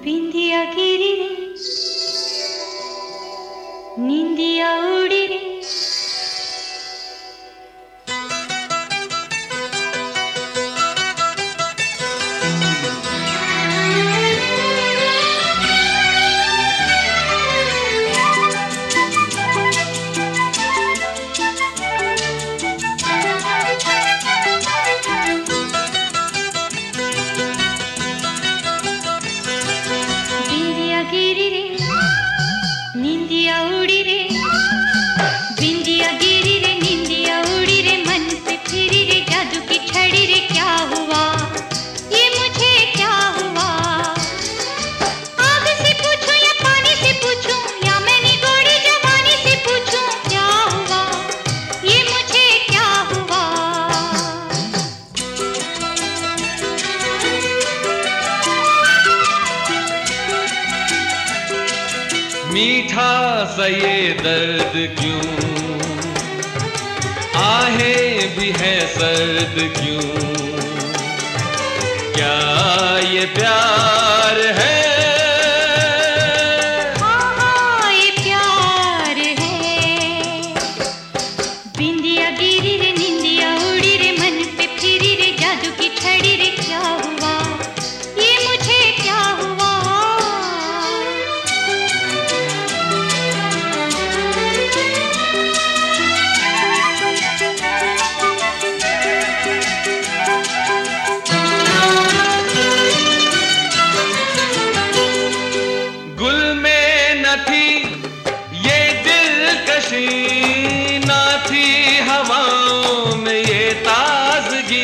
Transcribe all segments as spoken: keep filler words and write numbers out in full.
बिंदिया गिरी रे, निंदिया उड़ी रे। निंदिया उड़ी रे, बिंदिया गिरी रे, निंदिया उड़ी रे, मन पे फिरी रे, जादू की छड़ी रे। क्या हुआ ये मुझे क्या हुआ? आग से पूछूं या पानी से पूछूं, या मैंने गोरी जवानी से पूछूं? क्या हुआ ये मुझे क्या हुआ? मीठा सा ये दर्द क्यों, आहें भी है सर्द क्यों? क्या ये प्यार है? हाँ हाँ ये प्यार है। बिंदिया गिरी रे, निंदिया उड़ी रे, मन पे फिरी रे, जादू की छड़ी रे। क्या हुआ ये मुझे क्या हुआ? ना थी हवाओं में ये ताजगी,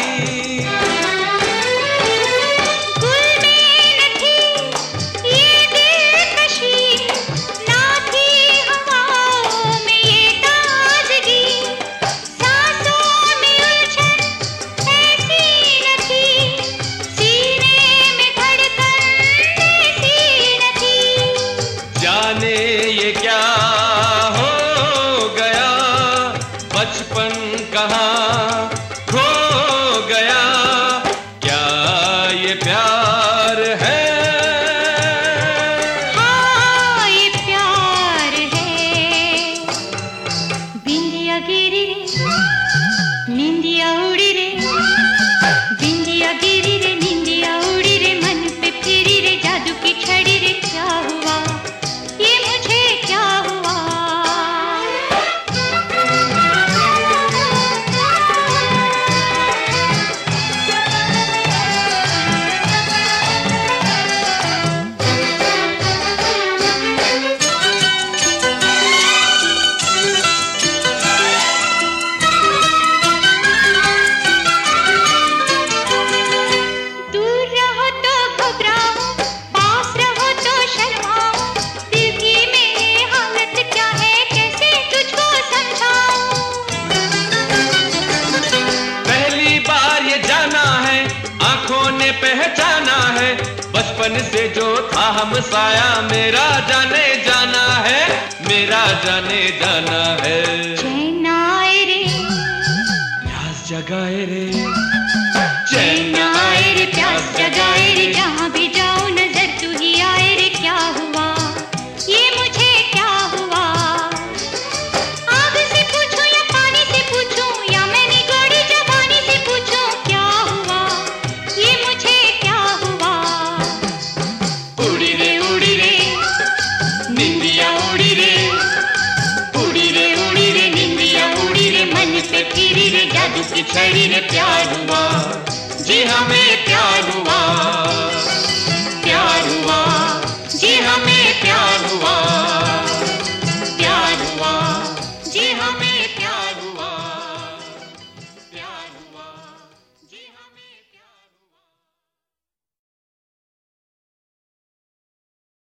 गुल में न थी ये दिलकशी, ना थी हवाओं में ये ताजगी। सांसों में उलझन ऐसी न थी, सीने में धड़कन ऐसी न थी। जाने ये क्या बचपन कहाँ खो गया? क्या ये प्यार है? हाँ ये प्यार है। बिंदिया गिरी रे, निंदिया उड़ी रे, बिंदिया गिरी रे, निंदिया उड़ी रे, मन पे फिरी रे, जादू की छड़ी रे। क्या हुआ ये मुझे क्या हुआ? पहचाना है बचपन से जो था हमसाया, मेरा जाने जाना है, मेरा जाने जाना है। चैन आए रे, प्यास जगाए रे, चैन आए रे, प्यास जगाए रे, जहाँ भी जाऊं नजर तू ही आए रे। क्या हुआ ये मुझे क्या हुआ? आग से पूछूं या पानी से पूछूं, या मैंने गोरी जवानी से पूछूं? क्या हुआ ये मुझे क्या हुआ? उड़ी रे उड़ी रे, निंदिया उड़ी रे, उड़ी रे उड़ी रे, निंदिया उड़ी रे, मन पे फिरी रे, जादू की छड़ी रे। प्यार हुआ जी हमें प्यार हुआ।